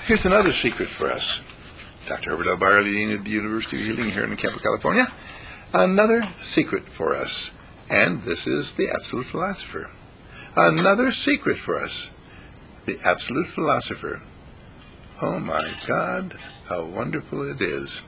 Here's another secret for us. Dr. Herbert L. Barley, Dean of the University of Healing here in Campo, California. Another secret for us, and this is the Absolute Philosopher. Another secret for us, the Absolute Philosopher. Oh my God, how wonderful it is.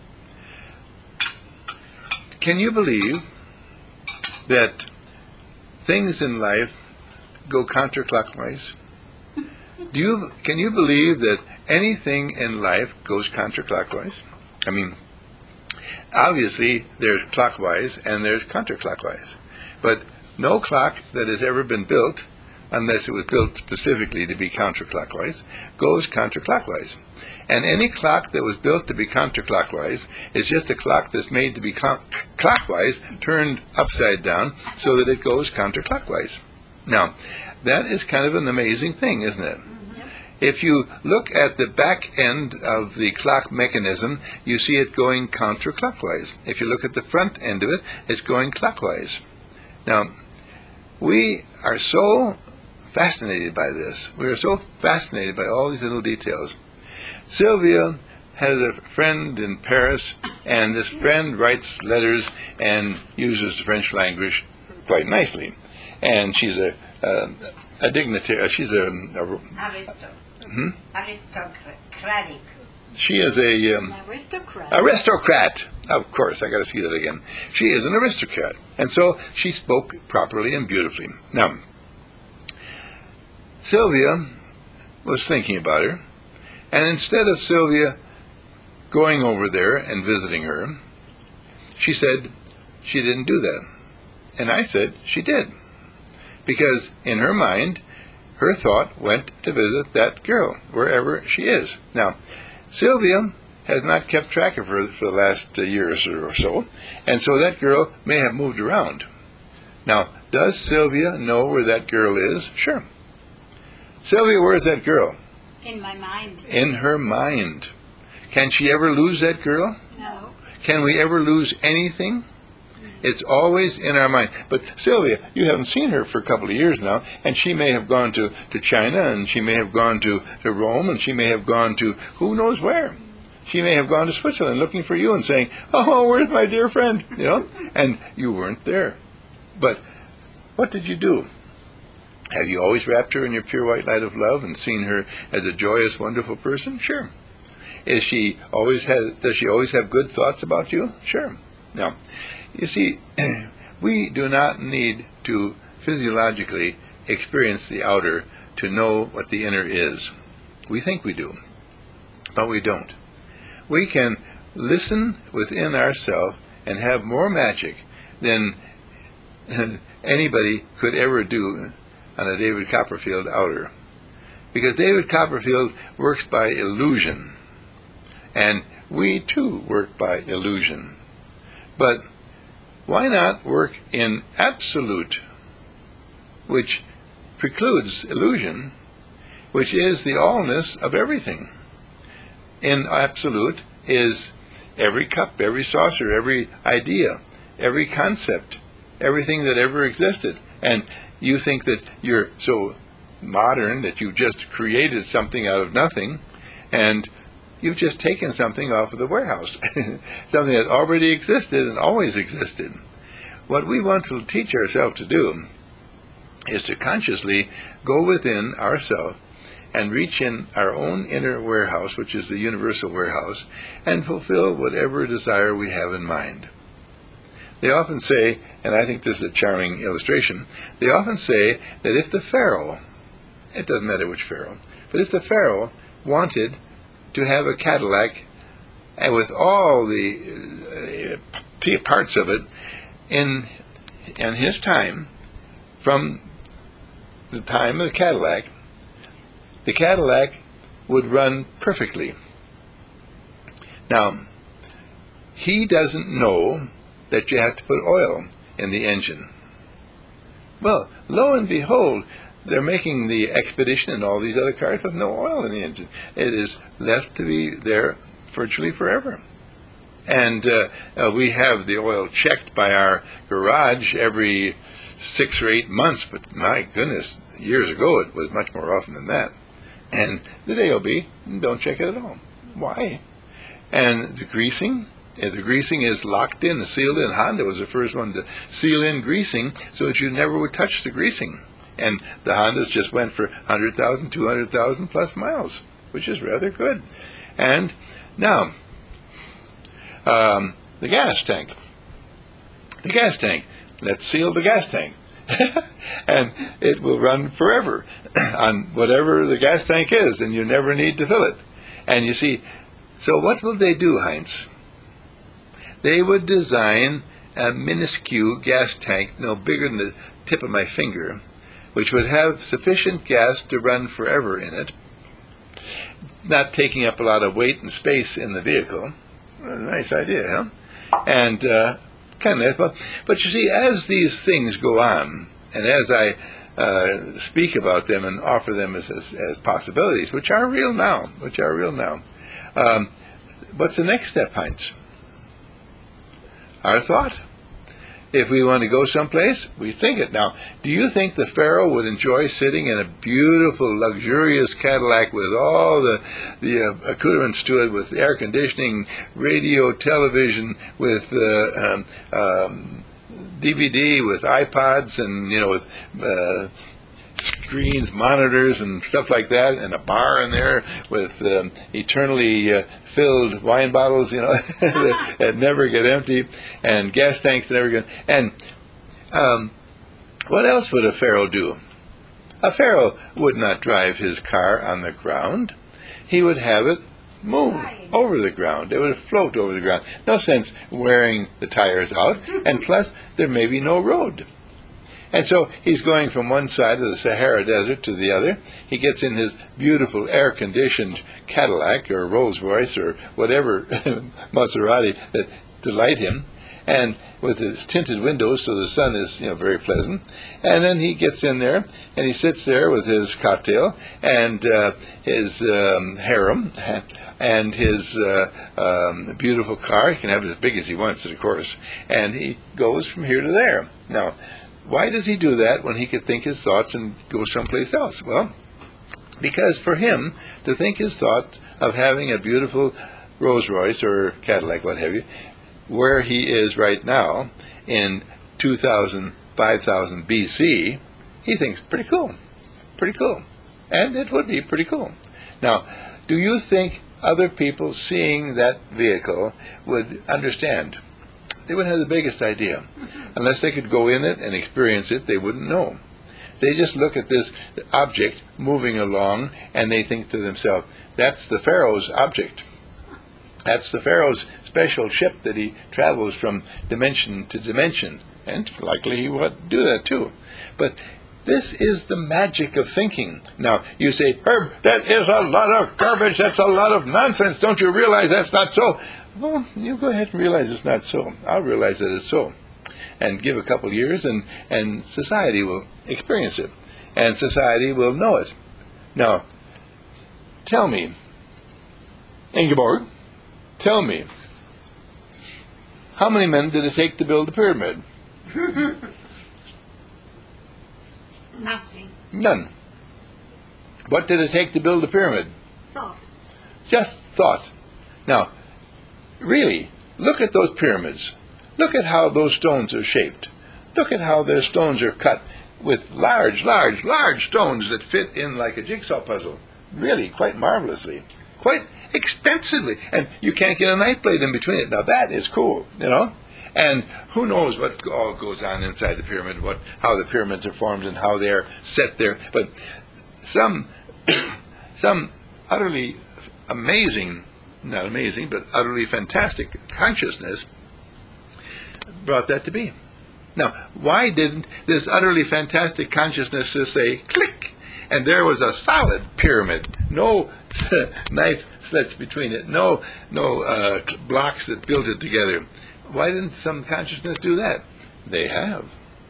Can you believe that things in life go counterclockwise? Can you believe that anything in life goes counterclockwise? I mean, obviously there's clockwise and there's counterclockwise. But no clock that has ever been built, unless it was built specifically to be counterclockwise, goes counterclockwise. And any clock that was built to be counterclockwise is just a clock that's made to be clockwise, turned upside down, so that it goes counterclockwise. Now, that is kind of an amazing thing, isn't it? If you look at the back end of the clock mechanism, you see it going counterclockwise. If you look at the front end of it, it's going clockwise. Now, we are so fascinated by this. We are so fascinated by all these little details. Sylvia has a friend in Paris, and this friend writes letters and uses the French language quite nicely. And she's a dignitary. She's aristocratic. She is an aristocrat. Of course, I got to see that again. She is an aristocrat, and so she spoke properly and beautifully. Now, Sylvia was thinking about her, and instead of Sylvia going over there and visiting her, she said she didn't do that. And I said she did. Because in her mind, her thought went to visit that girl, wherever she is. Now, Sylvia has not kept track of her for the last years or so, and so that girl may have moved around. Now, does Sylvia know where that girl is? Sure. Sylvia, where is that girl? In my mind. In her mind. Can she ever lose that girl? No. Can we ever lose anything? It's always in our mind. But Sylvia, you haven't seen her for a couple of years now, and she may have gone to China, and she may have gone to Rome, and she may have gone to who knows where. She may have gone to Switzerland looking for you and saying, "Oh, where's my dear friend?" You know, and you weren't there. But what did you do? Have you always wrapped her in your pure white light of love and seen her as a joyous, wonderful person? Sure. Does she always have good thoughts about you? Sure. Now, you see, we do not need to physiologically experience the outer to know what the inner is. We think we do, but we don't. We can listen within ourselves and have more magic than anybody could ever do on a David Copperfield outer. Because David Copperfield works by illusion, and we too work by illusion. But why not work in absolute, which precludes illusion, which is the allness of everything? In absolute is every cup, every saucer, every idea, every concept, everything that ever existed. And you think that you're so modern that you've just created something out of nothing, and you've just taken something off of the warehouse, something that already existed and always existed. What we want to teach ourselves to do is to consciously go within ourselves and reach in our own inner warehouse, which is the universal warehouse, and fulfill whatever desire we have in mind. They often say, and I think this is a charming illustration, they often say that if the Pharaoh, it doesn't matter which Pharaoh, but if the Pharaoh wanted to have a Cadillac, and with all the parts of it in his time, from the time of the Cadillac would run perfectly. Now, he doesn't know that you have to put oil in the engine. Well, lo and behold, they're making the Expedition and all these other cars with no oil in the engine. It is left to be there virtually forever. And we have the oil checked by our garage every 6 or 8 months, but my goodness, years ago it was much more often than that. And the day will be, don't check it at all. Why? And the greasing is locked in, sealed in. Honda was the first one to seal in greasing so that you never would touch the greasing. And the Hondas just went for 100,000, 200,000 plus miles, which is rather good. And now, the gas tank. The gas tank. Let's seal the gas tank. And it will run forever on whatever the gas tank is, and you never need to fill it. And you see, so what will they do, Heinz? They would design a minuscule gas tank, no bigger than the tip of my finger, which would have sufficient gas to run forever in it, not taking up a lot of weight and space in the vehicle. Well, nice idea, huh? And kind of nice. But you see, as these things go on, and as I speak about them and offer them as possibilities, which are real now, what's the next step, Heinz? Our thought. If we want to go someplace, we think it. Now, do you think the Pharaoh would enjoy sitting in a beautiful, luxurious Cadillac with all the accoutrements to it, with air conditioning, radio, television, with DVD, with iPods, and with screens, monitors, and stuff like that, and a bar in there with eternally filled wine bottles, that never get empty, and gas tanks that never get. And what else would a Pharaoh do? A Pharaoh would not drive his car on the ground. He would have it move over the ground. It would float over the ground. No sense wearing the tires out, and plus there may be no road. And so he's going from one side of the Sahara Desert to the other. He gets in his beautiful air-conditioned Cadillac or Rolls-Royce or whatever Maserati that delight him, and with his tinted windows so the sun is very pleasant. And then he gets in there and he sits there with his cocktail and his harem and his beautiful car. He can have it as big as he wants it, of course. And he goes from here to there. Now, why does he do that when he could think his thoughts and go someplace else? Well, because for him to think his thoughts of having a beautiful Rolls-Royce or Cadillac, what have you, where he is right now in 2000, 5000 BC, he thinks pretty cool. And it would be pretty cool. Now, do you think other people seeing that vehicle would understand? They wouldn't have the biggest idea. Unless they could go in it and experience it, they wouldn't know. They just look at this object moving along, and they think to themselves, that's the Pharaoh's object. That's the Pharaoh's special ship that he travels from dimension to dimension. And likely he would do that too. But this is the magic of thinking. Now, you say, Herb, that is a lot of garbage. That's a lot of nonsense. Don't you realize that's not so? Well, you go ahead and realize it's not so. I'll realize that it's so. And give a couple years, and society will experience it. And society will know it. Now, tell me, Ingeborg, tell me, how many men did it take to build the pyramid? Nothing. None. What did it take to build the pyramid? Thought. Just thought. Now, really, look at those pyramids. Look at how those stones are shaped. Look at how their stones are cut with large stones that fit in like a jigsaw puzzle. Really, quite marvelously. Quite expensively. And you can't get a knife blade in between it. Now, that is cool, And who knows what all goes on inside the pyramid, how the pyramids are formed and how they're set there. But some utterly amazing, not amazing, but utterly fantastic consciousness brought that to be. Now, why didn't this utterly fantastic consciousness just say, click, and there was a solid pyramid, no knife slits between it, no blocks that built it together? Why didn't some consciousness do that? They have.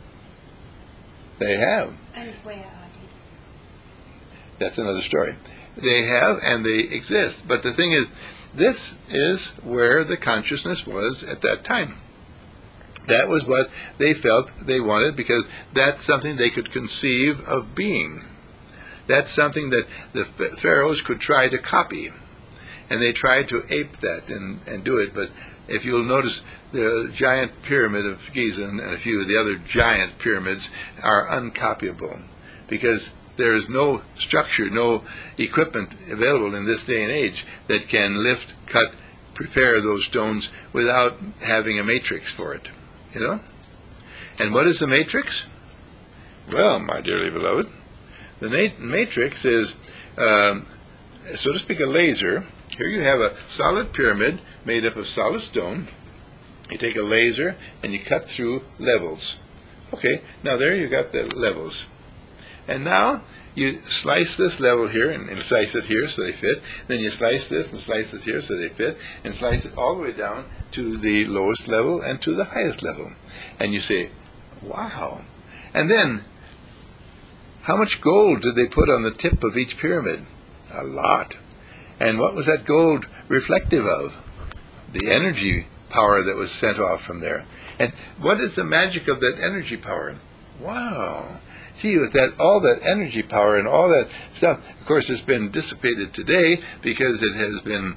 And where are they? That's another story. They have, and they exist. But the thing is, this is where the consciousness was at that time. That was what they felt they wanted, because that's something they could conceive of being. That's something that the pharaohs could try to copy. And they tried to ape that and do it. But if you'll notice, the giant pyramid of Giza and a few of the other giant pyramids are uncopyable, because there is no structure, no equipment available in this day and age that can lift, cut, prepare those stones without having a matrix for it. You know? And what is the matrix? Well, my dearly beloved, the matrix is, so to speak, a laser. Here you have a solid pyramid made up of solid stone. You take a laser and you cut through levels. Okay, now there you got the levels. And now you slice this level here and slice it here so they fit. Then you slice this and slice it here so they fit, and slice it all the way down to the lowest level and to the highest level. And you say, wow. And then, how much gold did they put on the tip of each pyramid? A lot. And what was that gold reflective of? The energy power that was sent off from there. And what is the magic of that energy power? Wow. Gee, with that, all that energy power and all that stuff, of course, it's been dissipated today because it has been,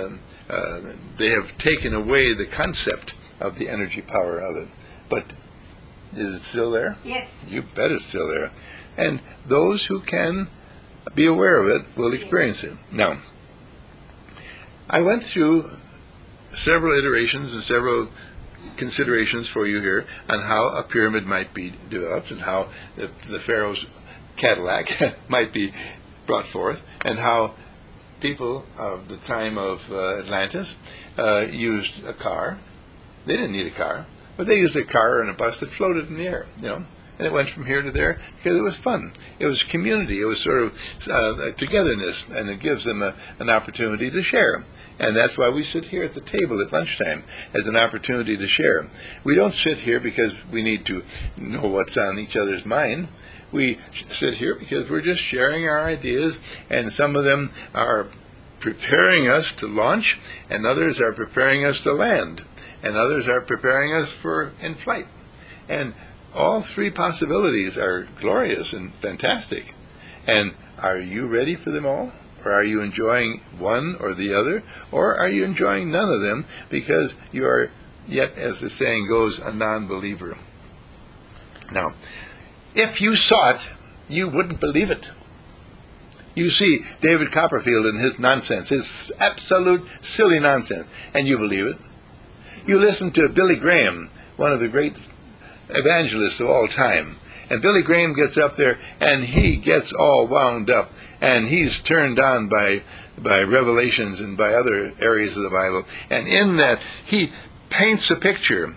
they have taken away the concept of the energy power of it. But is it still there? Yes. You bet it's still there. And those who can be aware of it will experience it. Now, I went through several iterations and several considerations for you here on how a pyramid might be developed, and how the Pharaoh's Cadillac might be brought forth, and how people of the time of Atlantis used a car. They didn't need a car, but they used a car and a bus that floated in the air, you know. And it went from here to there because it was fun. It was community. It was sort of togetherness, and it gives them an opportunity to share. And that's why we sit here at the table at lunchtime, as an opportunity to share. We don't sit here because we need to know what's on each other's mind. We sit here because we're just sharing our ideas, and some of them are preparing us to launch, and others are preparing us to land, and others are preparing us for in flight. And all three possibilities are glorious and fantastic. And are you ready for them all? Or are you enjoying one or the other? Or are you enjoying none of them because you are yet, as the saying goes, a non-believer? Now, if you saw it, you wouldn't believe it. You see David Copperfield and his nonsense, his absolute silly nonsense, and you believe it. You listen to Billy Graham, one of the great evangelists of all time, and Billy Graham gets up there and he gets all wound up, and he's turned on by revelations and by other areas of the Bible, and in that he paints a picture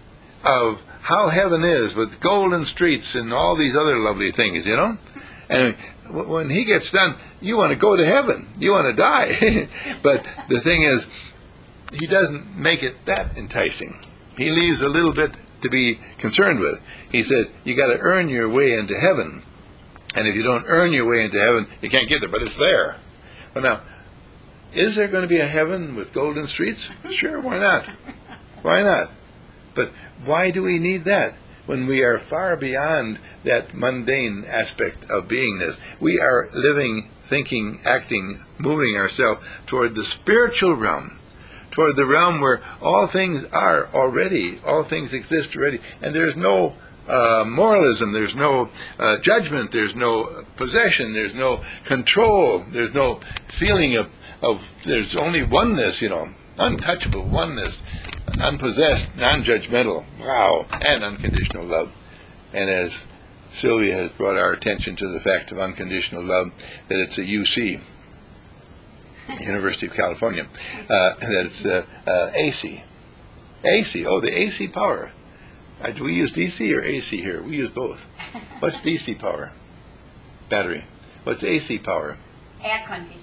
of how heaven is, with golden streets and all these other lovely things, you know. And when he gets done, you want to go to heaven, you want to die. But the thing is, he doesn't make it that enticing. He leaves a little bit to be concerned with. He said, you got to earn your way into heaven. And if you don't earn your way into heaven, you can't get there, but it's there. Well, now, is there going to be a heaven with golden streets? Sure, why not? Why not? But why do we need that when we are far beyond that mundane aspect of beingness? We are living, thinking, acting, moving ourselves toward the spiritual realm, toward the realm where all things are already, all things exist already, and there's no moralism, there's no judgment, there's no possession, there's no control, there's no feeling of there's only oneness, you know, untouchable oneness, unpossessed, non-judgmental, wow, and unconditional love. And as Sylvia has brought our attention to the fact of unconditional love, that it's a UC, University of California, that it's AC. AC, oh, the AC power. Do we use DC or AC here? We use both. What's DC power? Battery. What's AC power? Air conditioning.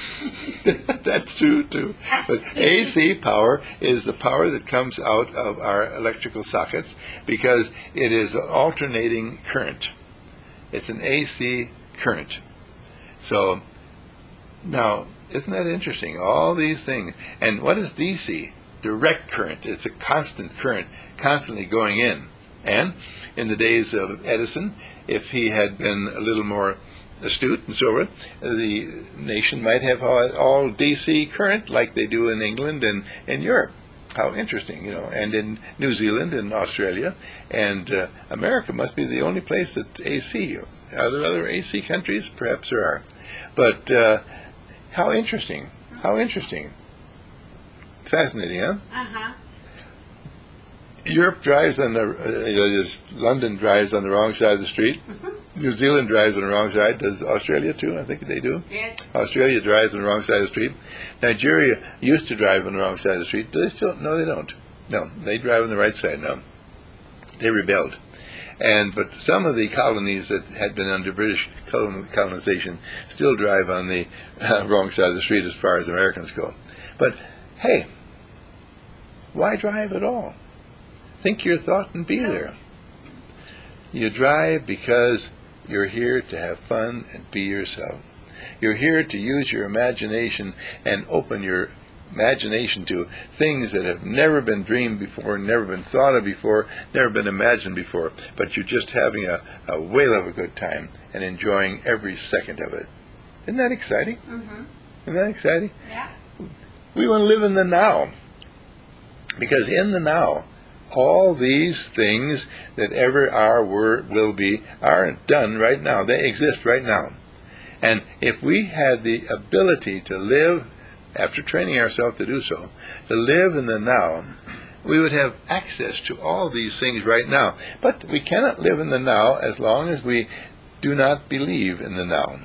That's true, too. But AC power is the power that comes out of our electrical sockets because it is alternating current. It's an AC current. So, now, isn't that interesting? All these things. And what is DC? Direct current. It's a constant current, constantly going in. And in the days of Edison, if he had been a little more astute and so forth, the nation might have all DC current like they do in England and in Europe. How interesting, and in New Zealand and Australia. And America must be the only place that's AC. Are there other AC countries? Perhaps there are. But how interesting. How interesting. Fascinating, huh? Uh-huh. Europe drives on London drives on the wrong side of the street. New Zealand drives on the wrong side. Does Australia too? I think they do. Yes. Australia drives on the wrong side of the street. Nigeria used to drive on the wrong side of the street. Do they still? No, they don't. No, they drive on the right side now. They rebelled. But some of the colonies that had been under British colonization still drive on the wrong side of the street as far as Americans go. But hey, why drive at all? Think your thought and be there. You drive because you're here to have fun and be yourself. You're here to use your imagination and open your imagination to things that have never been dreamed before, never been thought of before, never been imagined before. But you're just having a whale of a good time and enjoying every second of it. Isn't that exciting? Mm-hmm. Isn't that exciting? Yeah. We want to live in the now. Because in the now, all these things that ever are, were, will be, are done right now. They exist right now. And if we had the ability to live, after training ourselves to do so, to live in the now, we would have access to all these things right now. But we cannot live in the now as long as we do not believe in the now.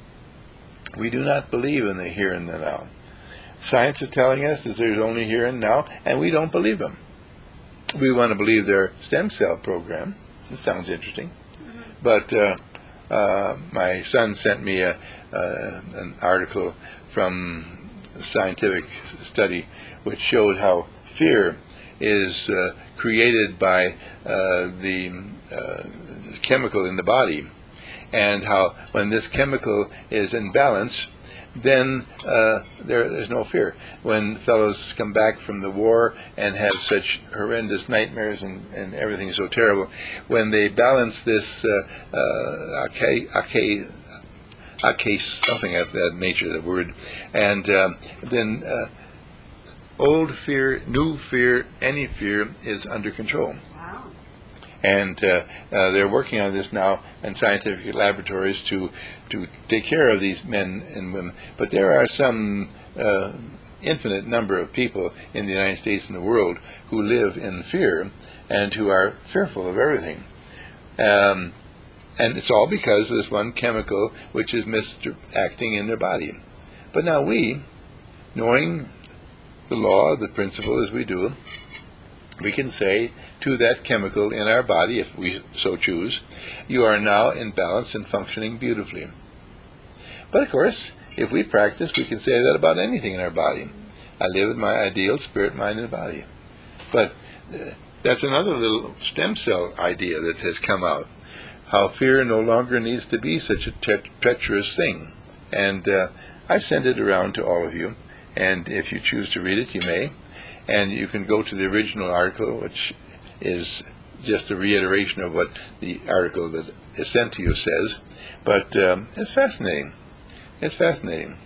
We do not believe in the here and the now. Science is telling us that there's only here and now, and we don't believe them. We want to believe their stem cell program. It sounds interesting. But my son sent me an article from a scientific study which showed how fear is created by the chemical in the body, and how when this chemical is in balance, then there's no fear. When fellows come back from the war and have such horrendous nightmares and everything is so terrible, when they balance this something of that nature, the word, and then old fear, new fear, any fear is under control. And they're working on this now in scientific laboratories to take care of these men and women. But there are some infinite number of people in the United States and the world who live in fear and who are fearful of everything. And it's all because of this one chemical which is misacting in their body. But now we, knowing the law, the principle as we do, we can say to that chemical in our body, if we so choose, you are now in balance and functioning beautifully. But of course, if we practice, we can say that about anything in our body. I live in my ideal spirit, mind, and body. But that's another little stem cell idea that has come out. How fear no longer needs to be such a treacherous thing. And I've sent it around to all of you. And if you choose to read it, you may. And you can go to the original article, which is just a reiteration of what the article that is sent to you says. But it's fascinating. It's fascinating.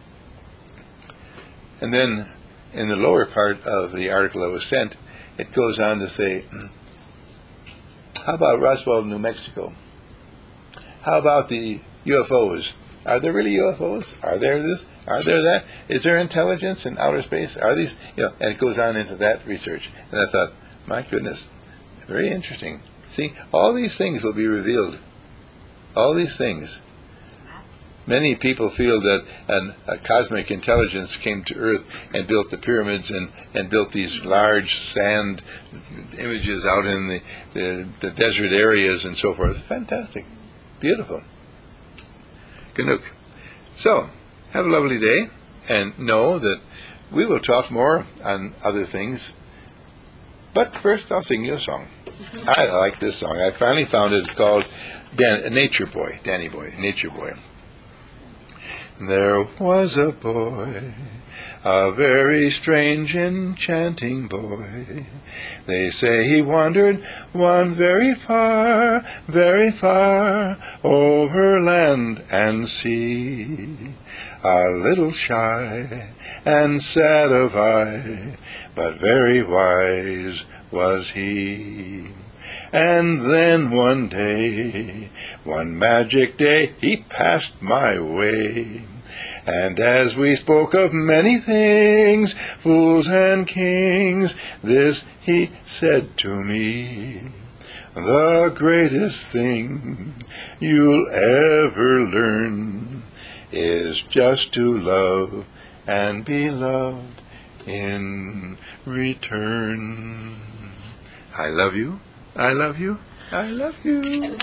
And then in the lower part of the article that was sent, it goes on to say, how about Roswell, New Mexico? How about the UFOs? Are there really UFOs? Are there this? Are there that? Is there intelligence in outer space? Are these, and it goes on into that research. And I thought, my goodness, very interesting. See, all these things will be revealed. All these things. Many people feel that a cosmic intelligence came to Earth and built the pyramids and built these large sand images out in the desert areas and so forth. Fantastic. Beautiful. Ganuk. So, have a lovely day, and know that we will talk more on other things. But first, I'll sing you a song. I like this song. I finally found it. It's called Nature Boy, Danny Boy, Nature Boy. There was a boy, a very strange, enchanting boy. They say he wandered one very far, over land and sea. A little shy and sad of eye, but very wise was he. And then one day, one magic day, he passed my way. And as we spoke of many things, fools and kings, this he said to me: the greatest thing you'll ever learn is just to love and be loved in return. I love you. I love you. I love you.